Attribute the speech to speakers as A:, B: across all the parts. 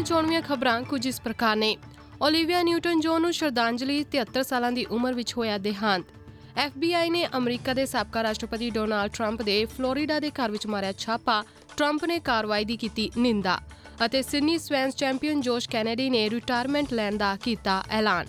A: ਦੀਆਂ ਚੋਣਵੀਆਂ ਖਬਰਾਂ ਕੁਝ ਇਸ ਪ੍ਰਕਾਰ ਨੇ। ਓਲੀਵੀਆ ਨਿਊਟਨ ਜੌਨ ਨੂੰ ਸ਼ਰਧਾਂਜਲੀ, 73 ਸਾਲਾਂ ਦੀ ਉਮਰ ਵਿੱਚ ਹੋਇਆ ਦੇਹਾਂਤ। FBI ਨੇ ਅਮਰੀਕਾ ਦੇ ਸਾਬਕਾ ਰਾਸ਼ਟਰਪਤੀ ਡੋਨਾਲਡ ਟਰੰਪ ਦੇ ਫਲੋਰੀਡਾ ਦੇ ਘਰ ਵਿੱਚ ਮਾਰਿਆ ਛਾਪਾ, ਟਰੰਪ ਨੇ ਕਾਰਵਾਈ ਦੀ ਕੀਤੀ ਨਿੰਦਾ। ਅਤੇ Sydney Swans champion Josh Kennedy ਨੇ ਰਿਟਾਇਰਮੈਂਟ ਲੈਣ ਦਾ ਕੀਤਾ ਐਲਾਨ।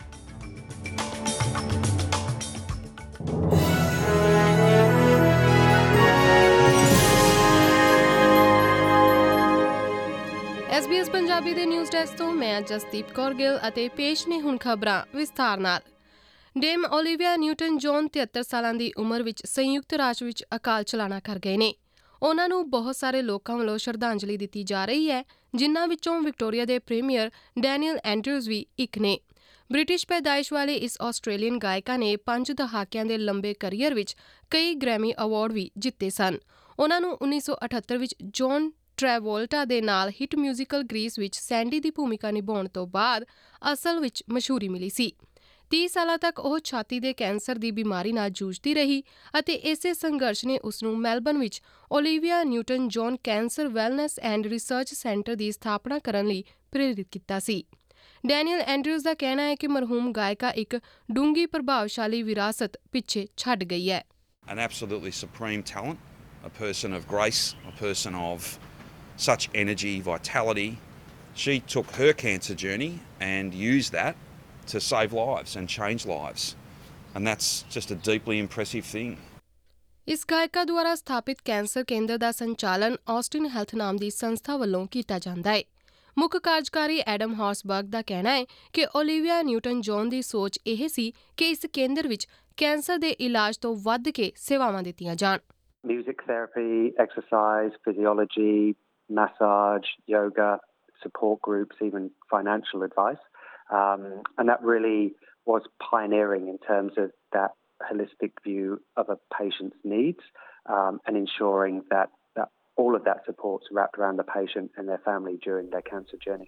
A: SBS ਪੰਜਾਬੀ ਦੇ ਨਿਊਜ਼ ਡੈਸਕ ਤੋਂ ਮੈਂ ਜਸਦੀਪ ਕੌਰ ਗਿੱਲ ਅਤੇ ਪੇਸ਼ ਨੇ ਹੁਣ ਖਬਰਾਂ ਵਿਸਥਾਰ ਨਾਲ। ਡੇਮ ਓਲੀਵੀਆ ਨਿਊਟਨ ਜੌਨ 73 ਸਾਲਾਂ ਦੀ ਉਮਰ ਵਿੱਚ ਸੰਯੁਕਤ ਰਾਜ ਵਿੱਚ ਅਕਾਲ ਚਲਾਣਾ ਕਰ ਗਏ ਨੇ। ਉਹਨਾਂ ਨੂੰ ਬਹੁਤ ਸਾਰੇ ਲੋਕਾਂ ਵੱਲੋਂ ਸ਼ਰਧਾਂਜਲੀ ਦਿੱਤੀ ਜਾ ਰਹੀ ਹੈ, ਜਿਨ੍ਹਾਂ ਵਿੱਚੋਂ ਵਿਕਟੋਰੀਆ ਦੇ ਪ੍ਰੀਮੀਅਰ ਡੈਨੀਅਲ ਐਂਡਰਿਊਜ਼ ਵੀ ਇੱਕ ਨੇ। ਬ੍ਰਿਟਿਸ਼ ਪੈਦਾਇਸ਼ ਵਾਲੇ ਇਸ ਆਸਟ੍ਰੇਲੀਅਨ ਗਾਇਕਾ ਨੇ 5 ਦਹਾਕਿਆਂ ਦੇ ਲੰਬੇ ਕਰੀਅਰ ਵਿੱਚ ਕਈ ਗ੍ਰੈਮੀ ਅਵਾਰਡ ਵੀ ਜਿੱਤੇ ਸਨ। ਉਹਨਾਂ ਨੂੰ 1978 ਵਿੱਚ ਜੌਨ ਟ੍ਰੈਵੋਲਟਾ ਦੇ ਨਾਲ ਹਿੱਟ ਮਿਊਜ਼ੀਕਲ ਗ੍ਰੀਸ ਵਿੱਚ ਸੈਂਡੀ ਦੀ ਭੂਮਿਕਾ ਨਿਭਾਉਣ ਤੋਂ ਬਾਅਦ ਅਸਲ ਵਿੱਚ ਮਸ਼ਹੂਰੀ ਮਿਲੀ ਸੀ। 30 ਸਾਲਾਂ ਤੱਕ ਉਹ ਛਾਤੀ ਦੇ ਕੈਂਸਰ ਦੀ ਬਿਮਾਰੀ ਨਾਲ ਜੂਝਦੀ ਰਹੀ ਅਤੇ ਇਸੇ ਸੰਘਰਸ਼ ਨੇ ਉਸ ਨੂੰ ਮੈਲਬਨ ਵਿੱਚ Olivia Newton John cancer wellness and research centre ਦੀ ਸਥਾਪਨਾ ਕਰਨ ਲਈ ਪ੍ਰੇਰਿਤ ਕੀਤਾ ਸੀ। ਡੈਨੀਅਲ ਐਂਡਰਿਊਜ਼ ਦਾ ਕਹਿਣਾ ਹੈ ਕਿ ਮਰਹੂਮ ਗਾਇਕਾ ਇੱਕ ਡੂੰਘੀ ਪ੍ਰਭਾਵਸ਼ਾਲੀ ਵਿਰਾਸਤ ਪਿੱਛੇ ਛੱਡ ਗਈ ਹੈ।
B: An absolutely supreme talent, a person of grace, a person of such energy, vitality. She took her cancer journey and used that to save lives and change lives. And that's just a deeply impressive thing.
A: ਇਸ ਗਾਇਕਾ ਦੁਆਰਾ ਸਥਾਪਿਤ cancer ਕੇਂਦਰ ਦਾ ਸੰਚਾਲਨ Austin health ਨਾਮ ਦੀ ਸੰਸਥਾ ਵੱਲੋਂ ਕੀਤਾ ਜਾਂਦਾ ਹੈ। ਮੁੱਖ ਕਾਰਜਕਾਰੀ ਐਡਮ ਹਾਰਸਬਰਗ ਦਾ ਕਹਿਣਾ ਹੈ ਕਿ ਓਲੀਵੀਆ ਨਿਊਟਨ ਜੌਨ ਦੀ ਸੋਚ ਇਹ ਸੀ ਕਿ ਇਸ ਕੇਂਦਰ ਵਿੱਚ ਕੈਂਸਰ ਦੇ ਇਲਾਜ ਤੋਂ ਵੱਧ ਕੇ ਸੇਵਾਵਾਂ ਦਿੱਤੀਆਂ ਜਾਣ।
C: Music therapy, exercise, physiology, massage, yoga, support groups, even financial advice. And that really was pioneering in terms of that holistic view of a patient's needs and ensuring that all of that support's wrapped around the patient and their family during their cancer journey.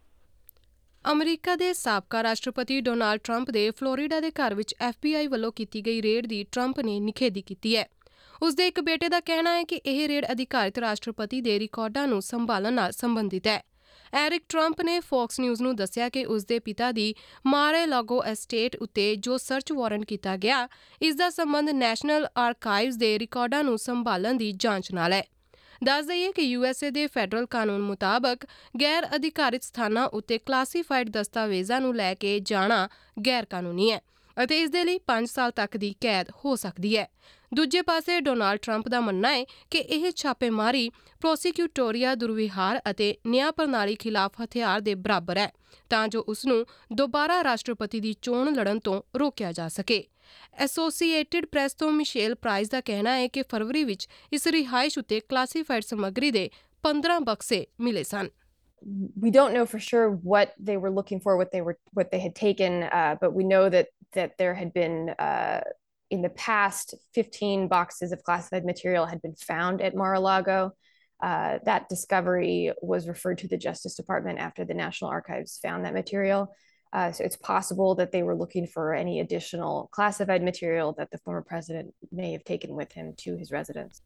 A: America ਦੇ ਸਾਬਕਾ ਰਾਸ਼ਟਰਪਤੀ Donald Trump ਦੇ Florida ਦੇ ਘਰ ਵਿੱਚ FBI ਵੱਲੋਂ ਕੀਤੀ ਗਈ ਰੇਡ ਦੀ ਟਰੰਪ ਨੇ ਨਿਖੇਧੀ ਕੀਤੀ ਹੈ। ਉਸ ਦੇ ਇੱਕ ਬੇਟੇ ਦਾ ਕਹਿਣਾ ਹੈ ਕਿ ਇਹ ਰੇਡ ਅਧਿਕਾਰਿਤ ਰਾਸ਼ਟਰਪਤੀ ਦੇ ਰਿਕਾਰਡਾਂ ਨੂੰ ਸੰਭਾਲਣ ਨਾਲ ਸੰਬੰਧਿਤ ਹੈ। ਐਰਿਕ ਟਰੰਪ ਨੇ ਫੌਕਸ ਨਿਊਜ਼ ਨੂੰ ਦੱਸਿਆ ਕਿ ਉਸ ਦੇ ਪਿਤਾ ਦੀ ਮਾਰ-ਏ-ਲਾਗੋ ਐਸਟੇਟ ਉੱਤੇ ਜੋ ਸਰਚ ਵਾਰੰਟ ਕੀਤਾ ਗਿਆ, ਇਸ ਦਾ ਸੰਬੰਧ ਨੈਸ਼ਨਲ ਆਰਕਾਈਵਜ਼ ਦੇ ਰਿਕਾਰਡਾਂ ਨੂੰ ਸੰਭਾਲਣ ਦੀ ਜਾਂਚ ਨਾਲ ਹੈ। ਦੱਸ ਦਈਏ ਕਿ USA ਦੇ ਫੈਡਰਲ ਕਾਨੂੰਨ ਮੁਤਾਬਕ ਗੈਰ ਅਧਿਕਾਰਿਤ ਸਥਾਨਾਂ ਉੱਤੇ ਕਲਾਸੀਫਾਈਡ ਦਸਤਾਵੇਜ਼ਾਂ ਨੂੰ ਲੈ ਕੇ ਜਾਣਾ ਗੈਰ ਕਾਨੂੰਨੀ ਹੈ ਅਤੇ ਇਸ ਦੇ ਲਈ 5 ਸਾਲ ਤੱਕ ਦੀ ਕੈਦ ਹੋ ਸਕਦੀ ਹੈ। ਦੂਜੇ ਪਾਸੇ ਡੋਨਾਲਡ ਟਰੰਪ ਦਾ ਮੰਨਣਾ ਹੈ ਕਿ ਇਹ ਛਾਪੇਮਾਰੀ ਪ੍ਰੋਸੀਕਿਊਟੋਰੀਆ ਦੁਰਵਿਹਾਰ ਅਤੇ ਨਿਆਂ ਪ੍ਰਣਾਲੀ ਖਿਲਾਫ ਹਥਿਆਰ ਦੇ ਬਰਾਬਰ ਹੈ, ਤਾਂ ਜੋ ਉਸ ਨੂੰ ਦੁਬਾਰਾ ਰਾਸ਼ਟਰਪਤੀ ਦੀ ਚੋਣ ਲੜਨ ਤੋਂ ਰੋਕਿਆ ਜਾ ਸਕੇ। ਐਸੋਸੀਏਟਿਡ ਪ੍ਰੈਸ ਤੋਂ ਮਿਸ਼ੇਲ ਪ੍ਰਾਈਸ ਦਾ ਕਹਿਣਾ ਹੈ ਕਿ ਫਰਵਰੀ ਵਿੱਚ ਇਸ ਰਿਹਾਇਸ਼ ਉੱਤੇ ਕਲਾਸੀਫਾਈਡ ਸਮੱਗਰੀ ਦੇ 15 ਬਕਸੇ ਮਿਲੇ ਸਨ।
D: We don't know for sure what they were looking for, what they had taken, but we know that there had been in the past 15 boxes of classified material had been found at Mar-a-Lago. That discovery was referred to the Justice Department after the National Archives found that material. So it's possible that they were looking for any additional classified material that the former president may have taken with him to his residence.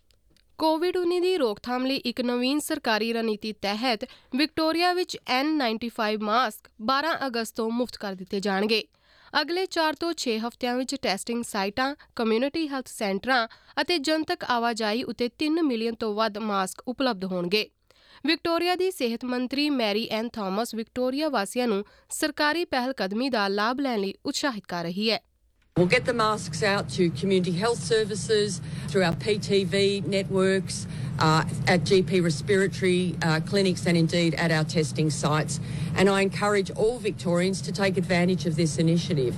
A: ਕੋਵਿਡ-19 ਦੀ ਰੋਕਥਾਮ ਲਈ ਇੱਕ ਨਵੀਨ ਸਰਕਾਰੀ ਰਣਨੀਤੀ ਤਹਿਤ Victoria ਵਿੱਚ N95 mask 12 ਅਗਸਤ ਤੋਂ ਮੁਫਤ ਕਰ ਦਿੱਤੇ ਜਾਣਗੇ। ਅਗਲੇ 4 ਤੋਂ 6 ਹਫ਼ਤਿਆਂ ਵਿੱਚ ਟੈਸਟਿੰਗ ਸਾਈਟਾਂ, ਕਮਿਊਨਿਟੀ ਹੈਲਥ ਸੈਂਟਰਾਂ ਅਤੇ ਜਨਤਕ ਆਵਾਜਾਈ ਉੱਤੇ 3 ਮਿਲੀਅਨ ਤੋਂ ਵੱਧ ਮਾਸਕ ਉਪਲਬਧ ਹੋਣਗੇ। ਵਿਕਟੋਰੀਆ ਦੀ ਸਿਹਤ ਮੰਤਰੀ ਮੈਰੀ ਐਨ ਥਾਮਸ ਵਿਕਟੋਰੀਆ ਵਾਸੀਆਂ ਨੂੰ ਸਰਕਾਰੀ ਪਹਿਲਕਦਮੀ ਦਾ ਲਾਭ ਲੈਣ ਲਈ ਉਤਸ਼ਾਹਿਤ ਕਰ ਰਹੀ ਹੈ।
E: We'll get the masks out to community health services, through our PTV networks, at GP respiratory clinics and indeed at our testing sites. And I encourage all Victorians to take advantage of this initiative.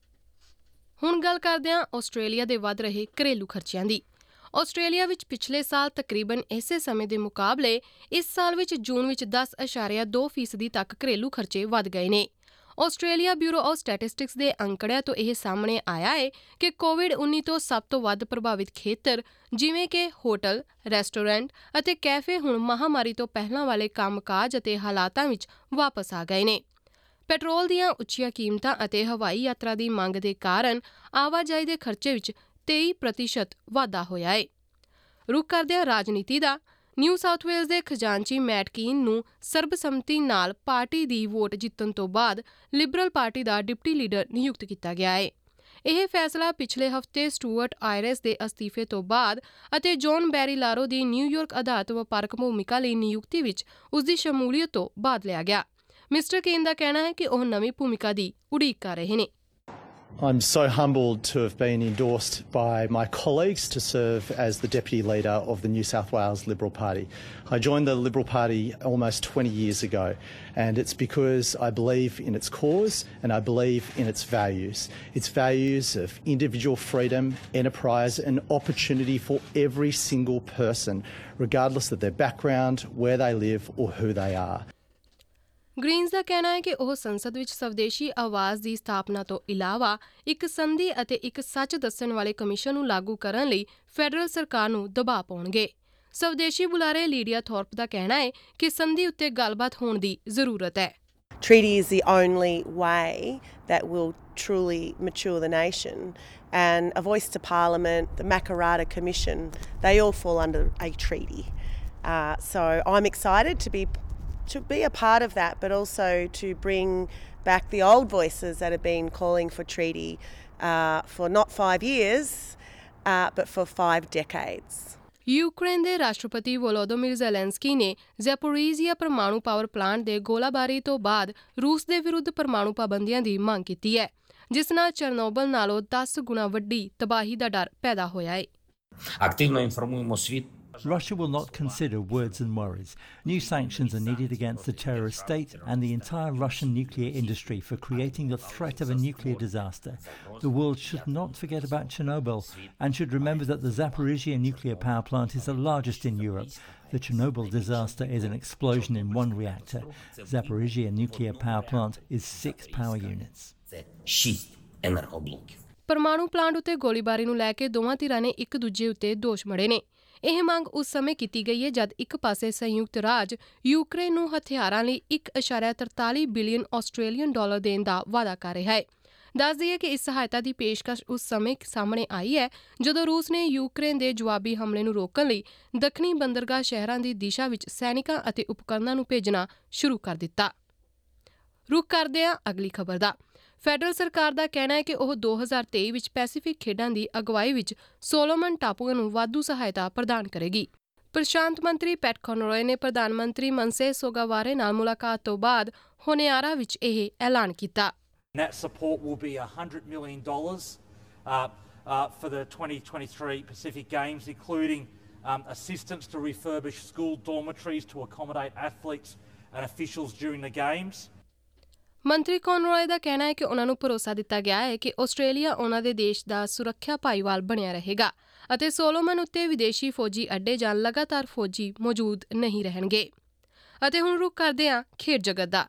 A: ਹੁਣ ਗੱਲ ਕਰਦੇ ਹਾਂ Australia ਦੇ ਵੱਧ ਰਹੇ ਘਰੇਲੂ ਖਰਚਿਆਂ ਦੀ। Australia ਵਿੱਚ ਪਿਛਲੇ ਸਾਲ ਤਕਰੀਬਨ ਇਸੇ ਸਮੇਂ ਦੇ ਮੁਕਾਬਲੇ ਇਸ ਸਾਲ ਵਿੱਚ ਜੂਨ ਵਿੱਚ 10.2% ਤੱਕ ਘਰੇਲੂ ਖਰਚੇ ਵੱਧ ਗਏ ਨੇ। ਆਸਟ੍ਰੇਲੀਆ ਬਿਊਰੋ ਆਫ ਸਟੈਟਿਸਟਿਕਸ ਦੇ ਅੰਕੜਿਆਂ ਤੋਂ ਇਹ ਸਾਹਮਣੇ ਆਇਆ ਹੈ ਕਿ ਕੋਵਿਡ-19 ਤੋਂ ਸਭ ਤੋਂ ਵੱਧ ਪ੍ਰਭਾਵਿਤ ਖੇਤਰ ਜਿਵੇਂ ਕਿ ਹੋਟਲ, ਰੈਸਟੋਰੈਂਟ ਅਤੇ ਕੈਫੇ ਹੁਣ ਮਹਾਮਾਰੀ ਤੋਂ ਪਹਿਲਾਂ ਵਾਲੇ ਕੰਮਕਾਜ ਅਤੇ ਹਾਲਾਤਾਂ ਵਿੱਚ ਵਾਪਸ ਆ ਗਏ ਨੇ। ਪੈਟਰੋਲ ਦੀਆਂ ਉੱਚੀਆਂ ਕੀਮਤਾਂ ਅਤੇ ਹਵਾਈ ਯਾਤਰਾ ਦੀ ਮੰਗ ਦੇ ਕਾਰਨ ਆਵਾਜਾਈ ਦੇ ਖਰਚੇ ਵਿੱਚ 23% ਵਾਧਾ ਹੋਇਆ ਹੈ। ਰੁਕ ਕਰਦੇ ਹਾਂ ਰਾਜਨੀਤੀ ਦਾ। ਨਿਊ ਸਾਊਥ ਵੇਲਜ਼ ਦੇ ਖਜ਼ਾਨਚੀ ਮੈਟ ਕੀਨ ਨੂੰ ਸਰਬਸੰਮਤੀ ਨਾਲ ਪਾਰਟੀ ਦੀ ਵੋਟ ਜਿੱਤਣ ਤੋਂ ਬਾਅਦ ਲਿਬਰਲ ਪਾਰਟੀ ਦਾ ਡਿਪਟੀ ਲੀਡਰ ਨਿਯੁਕਤ ਕੀਤਾ ਗਿਆ ਹੈ। ਇਹ ਫੈਸਲਾ ਪਿਛਲੇ ਹਫ਼ਤੇ ਸਟੂਅਰਟ ਆਇਰਸ ਦੇ ਅਸਤੀਫੇ ਤੋਂ ਬਾਅਦ ਅਤੇ ਜੌਨ ਬੈਰੀਲਾਰੋ ਦੀ ਨਿਊਯਾਰਕ ਆਧਾਰਿਤ ਵਪਾਰਕ ਭੂਮਿਕਾ ਲਈ ਨਿਯੁਕਤੀ ਵਿੱਚ ਉਸ ਦੀ ਸ਼ਮੂਲੀਅਤ ਤੋਂ ਬਾਅਦ ਲਿਆ ਗਿਆ। ਮਿਸਟਰ ਕੀਨ ਦਾ ਕਹਿਣਾ ਹੈ ਕਿ ਉਹ ਨਵੀਂ ਭੂਮਿਕਾ ਦੀ ਉਡੀਕ ਕਰ ਰਹੇ ਨੇ।
F: I'm so humbled to have been endorsed by my colleagues to serve as the Deputy Leader of the New South Wales Liberal Party. I joined the Liberal Party almost 20 years ago, and it's because I believe in its cause and I believe in its values. Its values of individual freedom, enterprise and opportunity for every single person, regardless of their background, where they live or who they are.
A: Greens ਦਾ ਕਹਿਣਾ ਹੈ ਕਿ ਉਹ ਸੰਸਦ ਵਿੱਚ ਸਵਦੇਸ਼ੀ ਆਵਾਜ਼ ਦੀ ਸਥਾਪਨਾ ਤੋਂ ਇਲਾਵਾ ਇੱਕ ਸੰਧੀ ਅਤੇ ਇੱਕ ਸੱਚ ਦੱਸਣ ਵਾਲੇ ਕਮਿਸ਼ਨ ਨੂੰ ਲਾਗੂ ਕਰਨ ਲਈ ਫੈਡਰਲ ਸਰਕਾਰ ਨੂੰ ਦਬਾਅ ਪਾਉਣਗੇ। ਸਵਦੇਸ਼ੀ ਬੁਲਾਰੇ ਲੀਡੀਆ ਥੋਰਪ ਦਾ ਕਹਿਣਾ ਹੈ ਕਿ ਸੰਧੀ ਉੱਤੇ ਗੱਲਬਾਤ ਹੋਣ ਦੀ ਜ਼ਰੂਰਤ ਹੈ।
G: Treaty is the only way that will truly mature the nation, and a voice to Parliament, the Makarrata Commission, they all fall under a treaty. So I'm excited to be a part of that, but also to bring back the old voices that have been calling for treaty for not 5 years, but for 5 decades.
A: Ukraine ਦੇ ਰਾਸ਼ਟਰਪਤੀ ਵੋਲੋਦੋਮੀਰ Zelensky ਨੇ ਜ਼ੈਪੋਰੀਜ਼ੀਆ ਪਰਮਾਣੂ power plant ਦੇ ਗੋਲਾਬਾਰੀ ਤੋਂ ਬਾਅਦ ਰੂਸ ਦੇ ਵਿਰੁੱਧ ਪਰਮਾਣੂ ਪਾਬੰਦੀਆਂ ਦੀ ਮੰਗ ਕੀਤੀ ਹੈ, ਜਿਸ ਨਾਲ ਚਰਨੋਬਲ ਨਾਲੋਂ 10 ਗੁਣਾ ਵੱਡੀ ਤਬਾਹੀ ਦਾ ਡਰ ਪੈਦਾ ਹੋਇਆ ਹੈ।
H: Активно інформуємо світ.
I: Russia will not consider words and worries. New sanctions are needed against the terrorist state and the entire Russian nuclear industry for creating the threat of a nuclear disaster. The world should not forget about Chernobyl and should remember that the Zaporizhzhia nuclear power plant is the largest in Europe. The Chernobyl disaster is an explosion in one reactor. Zaporizhzhia nuclear power plant is 6 power units.
H: Це 6 енергоблоків.
A: ਪਰਮਾਣੂ plant ਉੱਤੇ ਗੋਲੀਬਾਰੀ ਨੂੰ ਲੈ ਕੇ ਦੋਵਾਂ ਧਿਰਾਂ ਨੇ ਇੱਕ ਦੂਜੇ ਉੱਤੇ ਦੋਸ਼ ਮੜੇ ਨੇ। ਇਹ ਮੰਗ ਉਸ ਸਮੇਂ ਕੀਤੀ ਗਈ ਹੈ ਜਦ ਇੱਕ ਪਾਸੇ ਸੰਯੁਕਤ ਰਾਜ ਯੂਕਰੇਨ ਨੂੰ ਹਥਿਆਰਾਂ ਲਈ 1.43 ਬਿਲੀਅਨ ਆਸਟ੍ਰੇਲੀਅਨ ਡਾਲਰ ਦੇਣ ਦਾ ਵਾਅਦਾ ਕਰ ਰਿਹਾ ਹੈ। ਦੱਸ ਦਈਏ ਕਿ ਇਸ ਸਹਾਇਤਾ ਦੀ ਪੇਸ਼ਕਸ਼ ਉਸ ਸਮੇਂ ਸਾਹਮਣੇ ਆਈ ਹੈ ਜਦੋਂ ਰੂਸ ਨੇ ਯੂਕਰੇਨ ਦੇ ਜਵਾਬੀ ਹਮਲੇ ਨੂੰ ਰੋਕਣ ਲਈ ਦੱਖਣੀ ਬੰਦਰਗਾਹ ਸ਼ਹਿਰਾਂ ਦੀ ਦਿਸ਼ਾ ਵਿੱਚ ਸੈਨਿਕਾਂ ਅਤੇ ਉਪਕਰਨਾਂ ਨੂੰ ਭੇਜਣਾ ਸ਼ੁਰੂ ਕਰ ਦਿੱਤਾ। ਰੁਕ ਕਰਦੇ ਹਾਂ ਅਗਲੀ ਖਬਰ ਦਾ। ਫੈਡਰਲ ਸਰਕਾਰ ਦਾ ਕਹਿਣਾ ਹੈ ਕਿ ਉਹ 2023 ਵਿੱਚ ਪੈਸੀਫਿਕ ਖੇਡਾਂ ਦੀ ਅਗਵਾਈ ਵਿੱਚ ਸੋਲੋਮਨ ਟਾਪੂਆਂ ਨੂੰ ਵਾਧੂ ਸਹਾਇਤਾ ਪ੍ਰਦਾਨ ਕਰੇਗੀ। ਪ੍ਰਸ਼ਾਂਤ ਮੰਤਰੀ ਪੈਟ ਕੌਨਰੋਏ ਨੇ ਪ੍ਰਧਾਨ ਮੰਤਰੀ ਮਨਸੇ ਸੋਗਾਵਾਰੇ ਨਾਲ ਮੁਲਾਕਾਤ ਤੋਂ ਬਾਅਦ ਹੋਨੇਆਰਾ ਵਿੱਚ ਇਹ ਐਲਾਨ ਕੀਤਾ।
J: That support will be $100 million for the 2023 Pacific Games, including assistance to refurbish school dormitories to accommodate athletes and officials during the Games.
A: ਮੰਤਰੀ ਕੌਨਰੋਏ ਦਾ ਕਹਿਣਾ ਹੈ ਕਿ ਉਹਨਾਂ ਨੂੰ ਭਰੋਸਾ ਦਿੱਤਾ ਗਿਆ ਹੈ ਕਿ ਆਸਟ੍ਰੇਲੀਆ ਉਹਨਾਂ ਦੇ ਦੇਸ਼ ਦਾ ਸੁਰੱਖਿਆ ਭਾਈਵਾਲ ਬਣਿਆ ਰਹੇਗਾ ਅਤੇ ਸੋਲੋਮਨ ਉੱਤੇ ਵਿਦੇਸ਼ੀ ਫੌਜੀ ਅੱਡੇ ਜਾਂ ਲਗਾਤਾਰ ਫੌਜੀ ਮੌਜੂਦ ਨਹੀਂ ਰਹਿਣਗੇ। ਅਤੇ ਹੁਣ ਰੁਕ ਕਰਦੇ ਹਾਂ ਖੇਡ ਜਗਤ ਦਾ।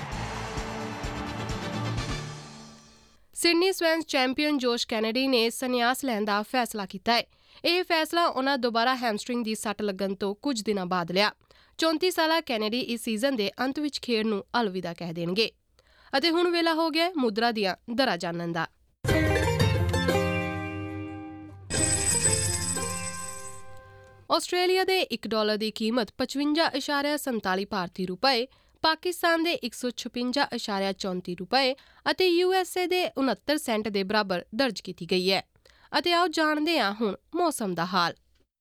A: Sydney Swans champion Josh Kennedy ਨੇ ਸੰਨਿਆਸ ਲੈਣ ਦਾ ਫੈਸਲਾ ਕੀਤਾ ਹੈ। ਇਹ ਫੈਸਲਾ ਉਹਨਾਂ ਦੁਬਾਰਾ ਹੈਮਸਟ੍ਰਿੰਗ ਦੀ ਸੱਟ ਲੱਗਣ ਤੋਂ ਕੁਝ ਦਿਨਾਂ ਬਾਅਦ ਲਿਆ। 34 ਸਾਲਾ ਕੈਨੇਡੀ ਇਸ ਸੀਜ਼ਨ ਦੇ ਅੰਤ ਵਿੱਚ ਖੇਡ ਨੂੰ ਅਲਵਿਦਾ ਕਹਿ ਦੇਣਗੇ। ਅਤੇ ਹੁਣ ਵੇਲਾ ਹੋ ਗਿਆ ਮੁਦਰਾ ਦੀਆਂ ਦਰਾਂ ਜਾਣਨ ਦਾ। ਆਸਟ੍ਰੇਲੀਆ ਦੇ $1 ਦੀ ਕੀਮਤ 55.47 ਭਾਰਤੀ ਰੁਪਏ, ਪਾਕਿਸਤਾਨ ਦੇ 156.34 ਰੁਪਏ ਅਤੇ USA ਦੇ 69 ਸੈਂਟ ਦੇ ਬਰਾਬਰ ਦਰਜ ਕੀਤੀ ਗਈ ਹੈ। ਅਤੇ ਆਓ ਜਾਣਦੇ ਹਾਂ ਹੁਣ ਮੌਸਮ ਦਾ ਹਾਲ।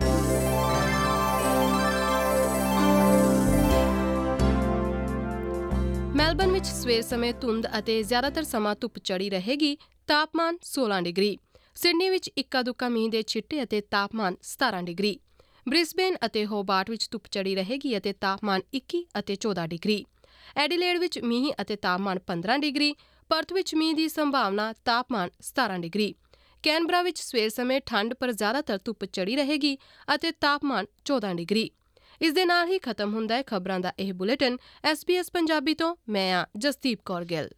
A: ਮੈਲਬਨ ਵਿੱਚ ਸਵੇਰ ਸਮੇਂ ਧੁੰਦ ਅਤੇ ਜ਼ਿਆਦਾਤਰ ਸਮਾਂ ਧੁੱਪ ਚੜੀ ਰਹੇਗੀ। ਤਾਪਮਾਨ 16 ਡਿਗਰੀ। ਸਿਡਨੀ ਵਿੱਚ ਇੱਕਾ ਦੁੱਕਾ ਮੀਂਹ ਦੇ ਛਿੱਟੇ ਅਤੇ ਤਾਪਮਾਨ 17 ਡਿਗਰੀ। ਬ੍ਰਿਸਬੇਨ ਅਤੇ ਹੋਬਾਰਟ ਵਿੱਚ ਧੁੱਪ ਚੜੀ ਰਹੇਗੀ ਅਤੇ ਤਾਪਮਾਨ 21 ਅਤੇ 14 ਡਿਗਰੀ। ਐਡੀਲੇਡ ਵਿੱਚ ਮੀਂਹ ਅਤੇ ਤਾਪਮਾਨ 15 ਡਿਗਰੀ। ਪਰਥ ਵਿੱਚ ਮੀਂਹ ਦੀ ਸੰਭਾਵਨਾ, ਤਾਪਮਾਨ 17 ਡਿਗਰੀ। ਕੈਨਬਰਾ ਵਿੱਚ ਸਵੇਰ ਸਮੇਂ ਠੰਡ ਪਰ ਜ਼ਿਆਦਾਤਰ ਧੁੱਪ ਚੜੀ ਰਹੇਗੀ ਅਤੇ ਤਾਪਮਾਨ 14 ਡਿਗਰੀ। ਇਸ ਦੇ ਨਾਲ ਹੀ ਖਤਮ ਹੁੰਦਾ ਹੈ ਖਬਰਾਂ ਦਾ ਇਹ ਬੁਲੇਟਿਨ। SBS ਪੰਜਾਬੀ ਤੋਂ ਮੈਂ ਜਸਦੀਪ ਕੌਰ ਗਿੱਲ।